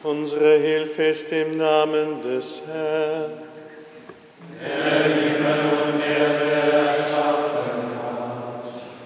Unsere Hilfe ist im Namen des Herrn, der Himmel und Erde erschaffen hat.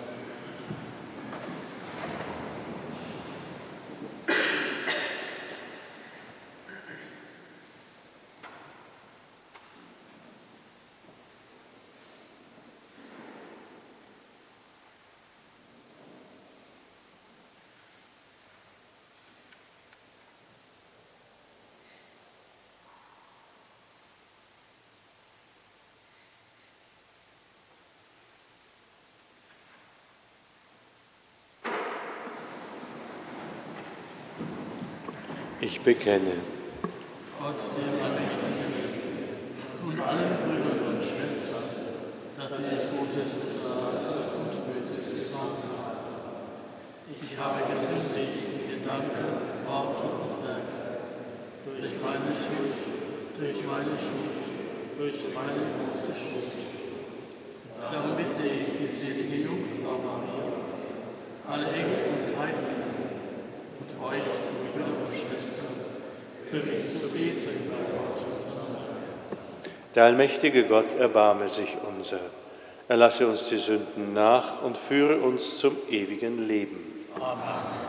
Ich bekenne Gott, dem Allmächtigen, und allen Brüdern und Schwestern, dass ich Gutes unterlasse und Böses getan habe. Ich habe gesündigt in Gedanken, Worten und Werken, durch meine Schuld, durch meine große Schuld. Darum bitte ich die selige Jungfrau Maria, alle Engel und Heiligen und euch, Brüder und Schwestern, für mich zu beten bei Gott und Der allmächtige Gott erbarme sich unser. Er lasse uns die Sünden nach und führe uns zum ewigen Leben. Amen.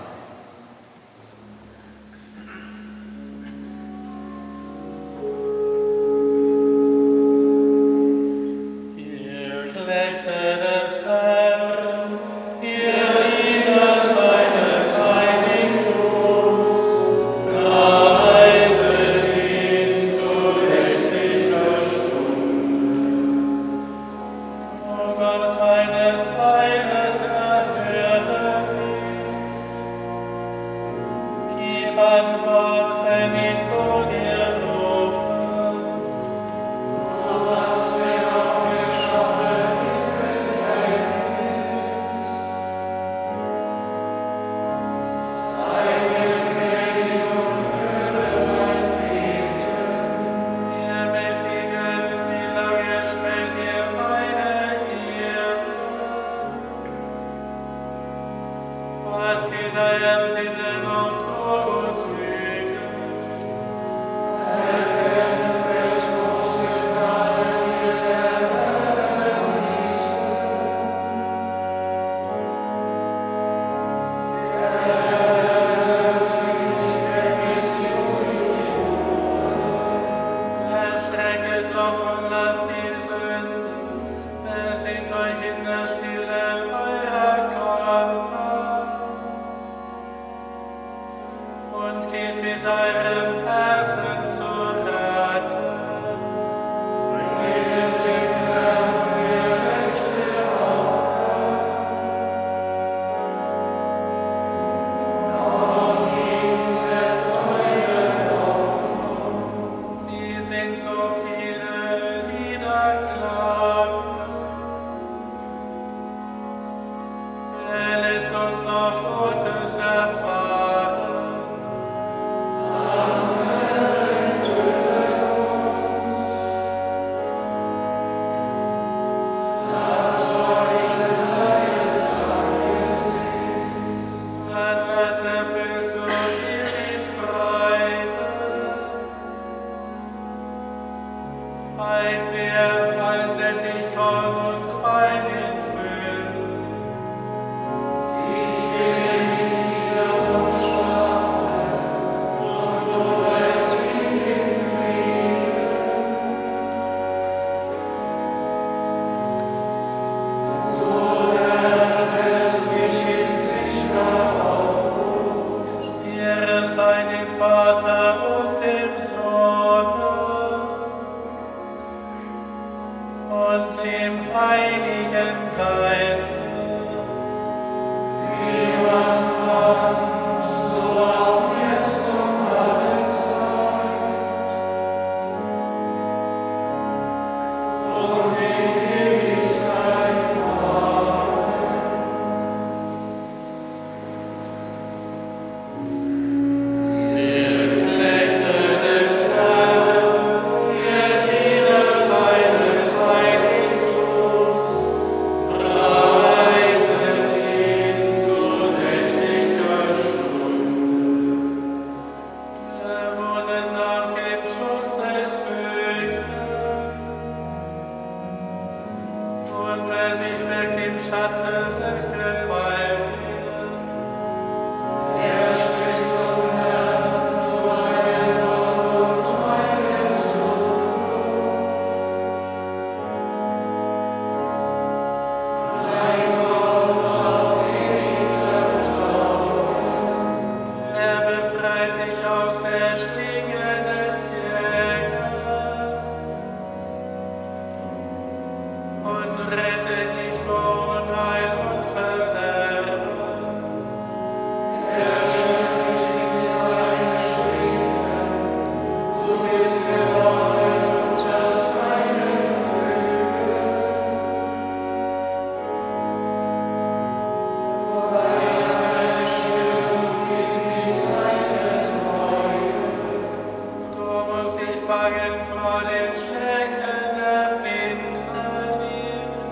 Amen. und wer sich wirkt im Schatten des Gewaltigen, der spricht zum Herrn, mein Gott und meine Zuflucht. Mein Gott, auf den ich vertraue, er befreit dich aus der Schlinge des Jägers und rettet dich vor Unheil und Verderben. Er schüttet in seine Schwingen, du bist geworden unter seinen Flügeln. Deine Stirn gibt dich seine Treue. Du musst dich bangen vor den Schrecken der Finsternis,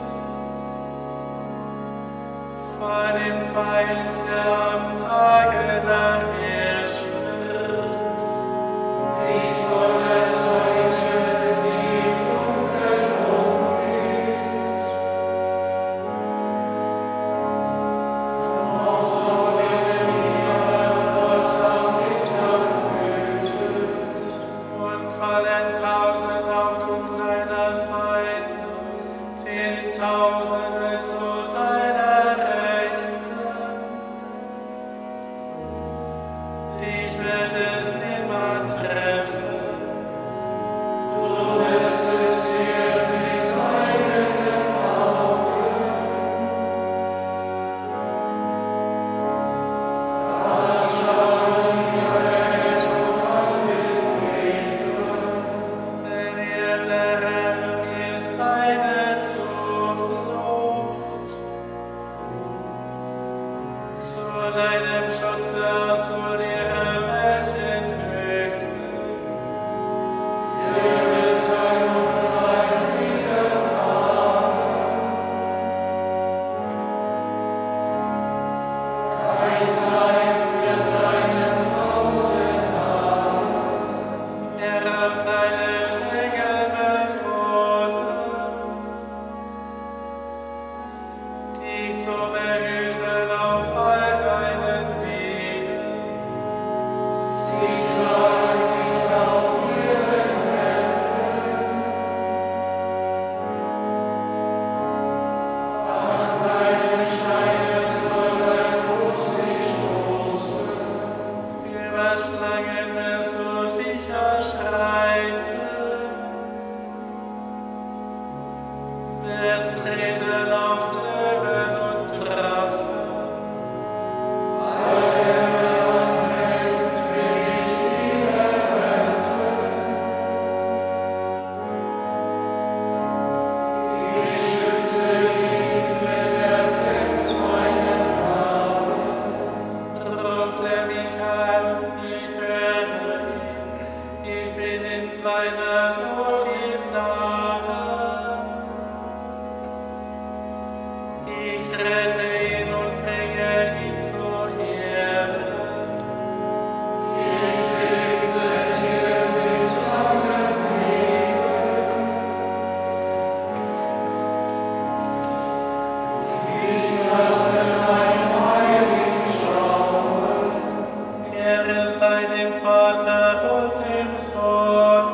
vor dem Feind, der am Tage daherschwirrt, dich von der Seuche, die im Dunkeln umgeht, noch vor dem Fieber, das am Mittag wütet, und fallen 1000 auf deiner Seite, 10.000 zu deiner Rechten. Dich wird es nimmer treffen, du wirst es sehen mit eigenen Augen. Das schauen die Vergeltung an den Frevlern, denn er, der Herr, ist deine Zuflucht. Zu deinem Schutze hast du dir erwählt den Höchsten. Dir wird kein Unheil widerfahren. Kein Leid wird deinem Hause nahen. Er hat seine Engel befohlen, dich zu behüten auf all deinen Wegen. Sie tragen dich auf ihren Händen. An deinen Steinen soll dein Fuß nicht stoßen. Über Schlangen wirst du sicher schreiten. Wirst treten auf Löwen und Drachen. Weil er mir anhängt, will ich ihn erretten. Ich schütze ihn, wenn er kennt meinen Namen. Ruft er mich an, ich höre ihn. Ich bin in seiner Not ihm nahe. Ich rette ihn und bringe ihn zur Ehre. Ich will ihn sättigen mit langem Leben. Ich lasse mein Heil ihm schauen. Ehre sei dem Vater und dem Sohn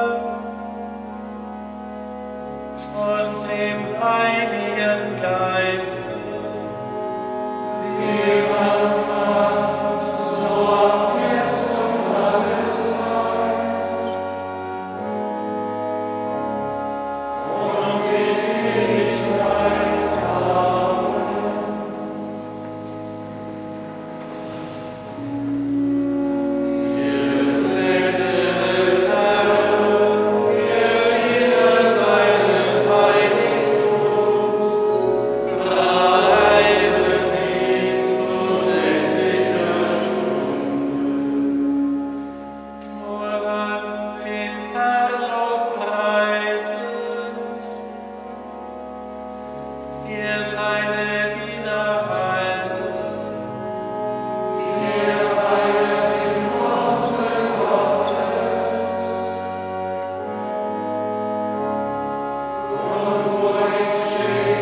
und dem Heiligen Geist, wie im Anfang, so auch jetzt und alle Zeit und in Ewigkeit. Amen. Ihr Knechte des Herrn, ihr Diener seines Heiligtums, preiset ihn zu nächtlicher Stunde. Wohlan den Herrn lobpreisend, ihr seine Diener halten, ihr weilet im Hause Gottes. Und wo ich stehe,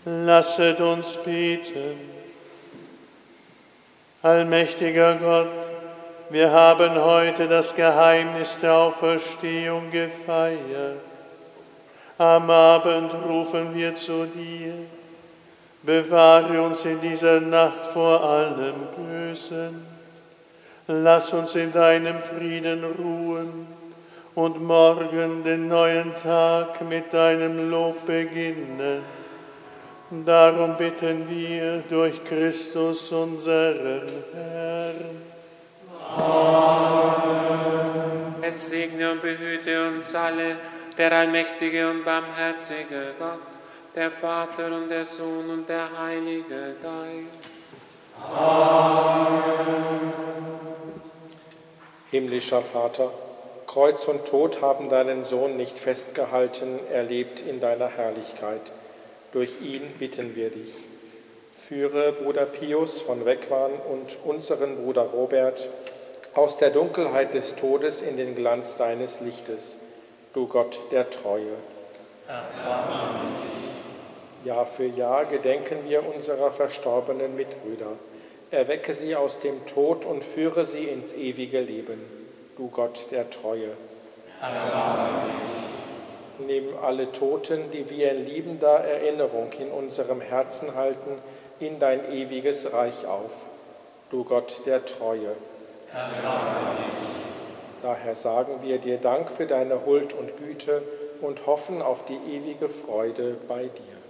Lasset uns beten. Allmächtiger Gott, wir haben heute das Geheimnis der Auferstehung gefeiert. Am Abend rufen wir zu dir. Bewahre uns in dieser Nacht vor allem Bösen. Lass uns in deinem Frieden ruhen und morgen den neuen Tag mit deinem Lob beginnen. Darum bitten wir durch Christus, unseren Herrn. Amen. Es segne und behüte uns alle, der allmächtige und barmherzige Gott, der Vater und der Sohn und der Heilige Geist. Amen. Himmlischer Vater, Kreuz und Tod haben deinen Sohn nicht festgehalten, er lebt in deiner Herrlichkeit. Durch ihn bitten wir dich. Führe Bruder Pius von Wegwan und unseren Bruder Robert aus der Dunkelheit des Todes in den Glanz deines Lichtes, du Gott der Treue. Amen. Jahr für Jahr gedenken wir unserer verstorbenen Mitbrüder. Erwecke sie aus dem Tod und führe sie ins ewige Leben, du Gott der Treue. Amen. Nimm alle Toten, die wir in liebender Erinnerung in unserem Herzen halten, in dein ewiges Reich auf, du Gott der Treue. Amen. Daher sagen wir dir Dank für deine Huld und Güte und hoffen auf die ewige Freude bei dir.